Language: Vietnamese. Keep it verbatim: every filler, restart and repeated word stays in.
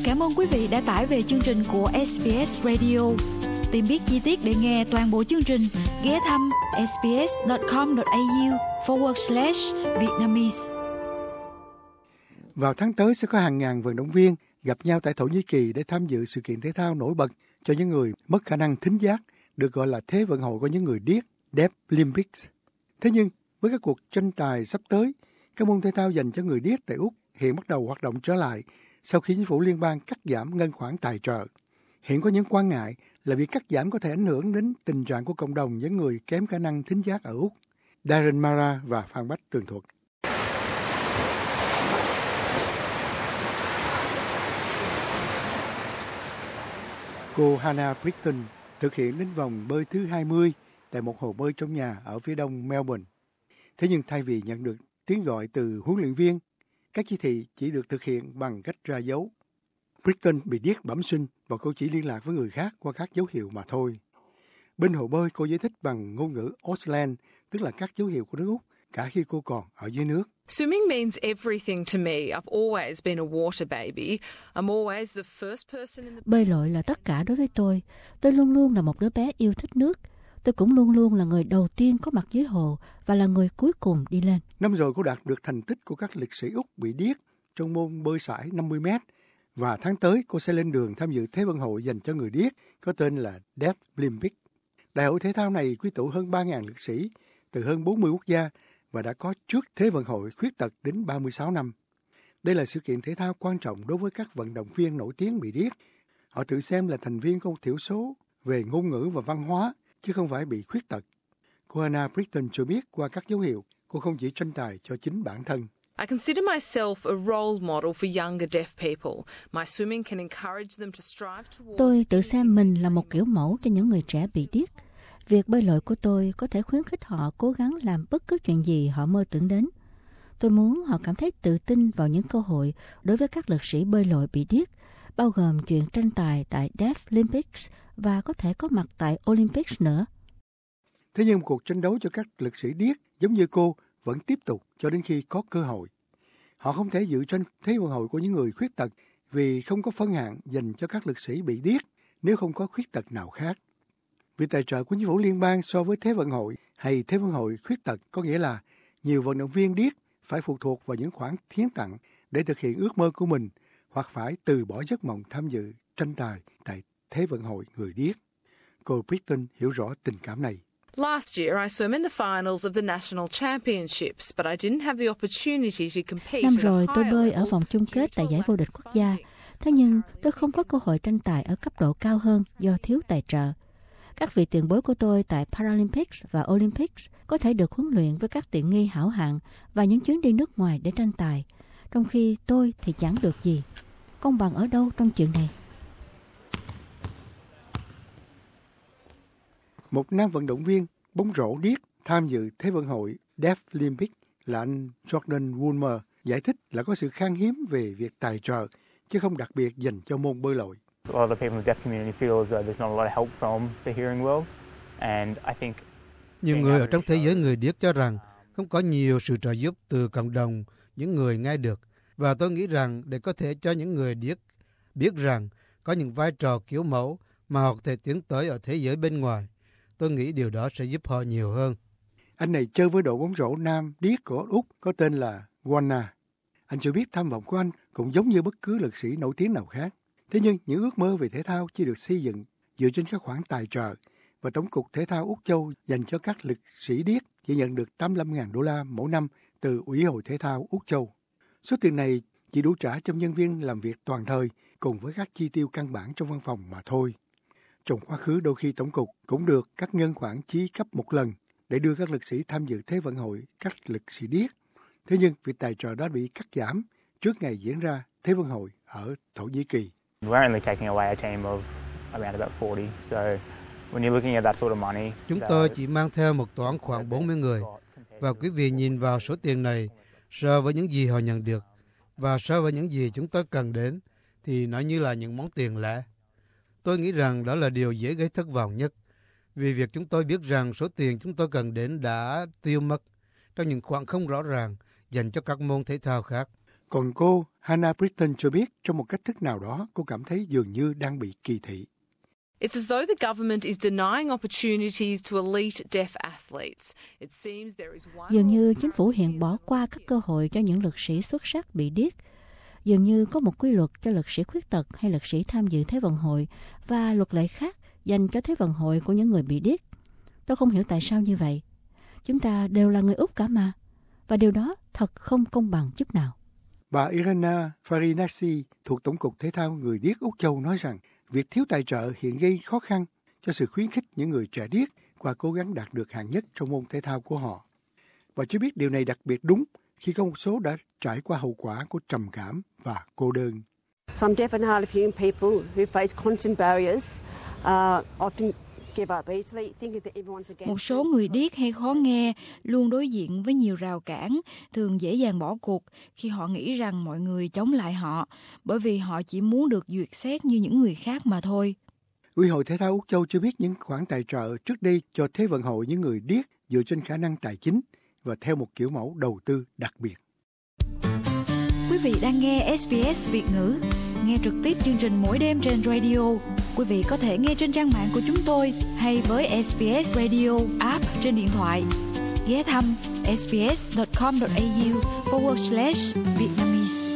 Cảm ơn quý vị đã tải về chương trình của ét bê ét Radio. Tìm biết chi tiết để nghe toàn bộ chương trình, ghé thăm sbs.com.au forward slash Vietnamese. Vào tháng tới sẽ có hàng ngàn vận động viên gặp nhau tại Thổ Nhĩ Kỳ để tham dự sự kiện thể thao nổi bật cho những người mất khả năng thính giác, được gọi là Thế vận hội của những người điếc, Deaf Olympics. Thế nhưng, với các cuộc tranh tài sắp tới, các môn thể thao dành cho người điếc tại Úc hiện bắt đầu hoạt động trở lại sau khi chính phủ liên bang cắt giảm ngân khoản tài trợ. Hiện có những quan ngại là việc cắt giảm có thể ảnh hưởng đến tình trạng của cộng đồng những người kém khả năng thính giác ở Úc. Darren Mara và Phan Bách tường thuật. Cô Hannah Britton thực hiện đến vòng bơi thứ hai mươi tại một hồ bơi trong nhà ở phía đông Melbourne. Thế nhưng thay vì nhận được tiếng gọi từ huấn luyện viên, các chỉ thị chỉ được thực hiện bằng cách ra dấu. Britton bị điếc bẩm sinh và cô chỉ liên lạc với người khác qua các dấu hiệu mà thôi. Bên hồ bơi, cô giải thích bằng ngôn ngữ Auslan, tức là các dấu hiệu của nước Úc, cả khi cô còn ở dưới nước. Swimming means everything to me. I've always been a water baby. I'm always the first person in the... Bơi lội là tất cả đối với tôi. Tôi luôn luôn là một đứa bé yêu thích nước. Tôi cũng luôn luôn là người đầu tiên có mặt dưới hồ và là người cuối cùng đi lên. Năm rồi cô đạt được thành tích của các liệt sĩ Úc bị điếc trong môn bơi sải năm mươi mét. Và tháng tới cô sẽ lên đường tham dự Thế vận hội dành cho người điếc có tên là Deaf Olympics. Đại hội thể thao này quy tụ hơn ba nghìn liệt sĩ từ hơn bốn mươi quốc gia và đã có trước Thế vận hội khuyết tật đến ba mươi sáu năm. Đây là sự kiện thể thao quan trọng đối với các vận động viên nổi tiếng bị điếc. Họ tự xem là thành viên của một thiểu số về ngôn ngữ và văn hóa, chứ không phải bị khuyết tật. Cô Hannah Britton cho biết qua các dấu hiệu, cô không chỉ tranh tài cho chính bản thân. I consider myself a role model for younger deaf people. My swimming can encourage them to strive towards... Tôi tự xem mình là một kiểu mẫu cho những người trẻ bị điếc. Việc bơi lội của tôi có thể khuyến khích họ cố gắng làm bất cứ chuyện gì họ mơ tưởng đến. Tôi muốn họ cảm thấy tự tin vào những cơ hội đối với các lực sĩ bơi lội bị điếc, bao gồm chuyện tranh tài tại Deaf Olympics và có thể có mặt tại Olympics nữa. Thế nhưng cuộc tranh đấu cho các lực sĩ điếc giống như cô vẫn tiếp tục cho đến khi có cơ hội. Họ không thể dự tranh Thế vận hội của những người khuyết tật vì không có phân hạng dành cho các lực sĩ bị điếc nếu không có khuyết tật nào khác. Việc tài trợ của chính phủ liên bang so với Thế vận hội hay Thế vận hội khuyết tật có nghĩa là nhiều vận động viên điếc phải phụ thuộc vào những khoản hiến tặng để thực hiện ước mơ của mình hoặc phải từ bỏ giấc mộng tham dự tranh tài tại Thế vận hội người điếc. Cô Britton hiểu rõ tình cảm này. Last year, I swam in the finals of the national championships, but I didn't have the opportunity to compete. Năm rồi tôi bơi ở vòng chung kết tại giải vô địch quốc gia. Thế nhưng tôi không có cơ hội tranh tài ở cấp độ cao hơn do thiếu tài trợ. Các vị tiền bối của tôi tại Paralympics và Olympics có thể được huấn luyện với các tiện nghi hảo hạng và những chuyến đi nước ngoài để tranh tài, trong khi tôi thì chẳng được gì. Công bằng ở đâu trong chuyện này? Một nam vận động viên bóng rổ điếc tham dự Thế vận hội Deaf Olympics là anh Jordan Woolmer giải thích là có sự khan hiếm về việc tài trợ, chứ không đặc biệt dành cho môn bơi lội. Nhiều người ở trong thế giới người điếc cho rằng không có nhiều sự trợ giúp từ cộng đồng những người nghe được. Và tôi nghĩ rằng để có thể cho những người điếc biết rằng có những vai trò kiểu mẫu mà họ có thể tiến tới ở thế giới bên ngoài, tôi nghĩ điều đó sẽ giúp họ nhiều hơn. Anh này chơi với đội bóng rổ nam điếc của Úc có tên là Wana. Anh cho biết tham vọng của anh cũng giống như bất cứ lực sĩ nổi tiếng nào khác. Thế nhưng những ước mơ về thể thao chỉ được xây dựng dựa trên các khoản tài trợ, và Tổng cục Thể thao Úc Châu dành cho các lực sĩ điếc chỉ nhận được tám mươi lăm nghìn đô la mỗi năm từ Ủy hội Thể thao Úc Châu. Số tiền này chỉ đủ trả cho nhân viên làm việc toàn thời cùng với các chi tiêu căn bản trong văn phòng mà thôi. Trong quá khứ đôi khi Tổng cục cũng được các ngân khoản chi cấp một lần để đưa các lực sĩ tham dự Thế vận hội các lực sĩ điếc. Thế nhưng việc tài trợ đã bị cắt giảm trước ngày diễn ra Thế vận hội ở Thổ Nhĩ Kỳ. Chúng tôi chỉ mang theo một toán khoảng bốn mươi người, và quý vị nhìn vào số tiền này so với những gì họ nhận được và so với những gì chúng tôi cần đến thì nó như là những món tiền lẻ. Tôi nghĩ rằng đó là điều dễ gây thất vọng nhất, vì việc chúng tôi biết rằng số tiền chúng tôi cần đến đã tiêu mất trong những khoản không rõ ràng dành cho các môn thể thao khác. Còn cô Hannah Britton cho biết trong một cách thức nào đó cô cảm thấy dường như đang bị kỳ thị. It's as though the government is denying opportunities to elite deaf athletes. It seems there is one. Dường như chính phủ hiện bỏ qua các cơ hội cho những lực sĩ xuất sắc bị điếc. Dường như có một quy luật cho lực sĩ khuyết tật hay lực sĩ tham dự Thế vận hội và luật lệ khác dành cho Thế vận hội của những người bị điếc. Tôi không hiểu tại sao như vậy. Chúng ta đều là người Úc cả mà. Và điều đó thật không công bằng chút nào. Bà Irena Farinasi thuộc Tổng cục Thể thao người điếc Úc Châu nói rằng việc thiếu tài trợ hiện gây khó khăn cho sự khuyến khích những người trẻ điếc qua cố gắng đạt được hạng nhất trong môn thể thao của họ. Bà cho biết điều này đặc biệt đúng khi có một số đã trải qua hậu quả của trầm cảm và cô đơn. Some deaf and hard of hearing people who face constant barriers uh, often give up easily, thinking that everyone's against. Một số người điếc hay khó nghe luôn đối diện với nhiều rào cản, thường dễ dàng bỏ cuộc khi họ nghĩ rằng mọi người chống lại họ, bởi vì họ chỉ muốn được duyệt xét như những người khác mà thôi. Ủy hội Thể thao Úc Châu cho biết những khoản tài trợ trước đây cho Thế vận hội những người điếc dựa trên khả năng tài chính và theo một kiểu mẫu đầu tư đặc biệt. Quý vị đang nghe ét bê ét Việt ngữ, nghe trực tiếp chương trình mỗi đêm trên radio. Quý vị có thể nghe trên trang mạng của chúng tôi hay với ét bê ét Radio app trên điện thoại. Ghé thăm sbs.com.au forward slash Vietnamese.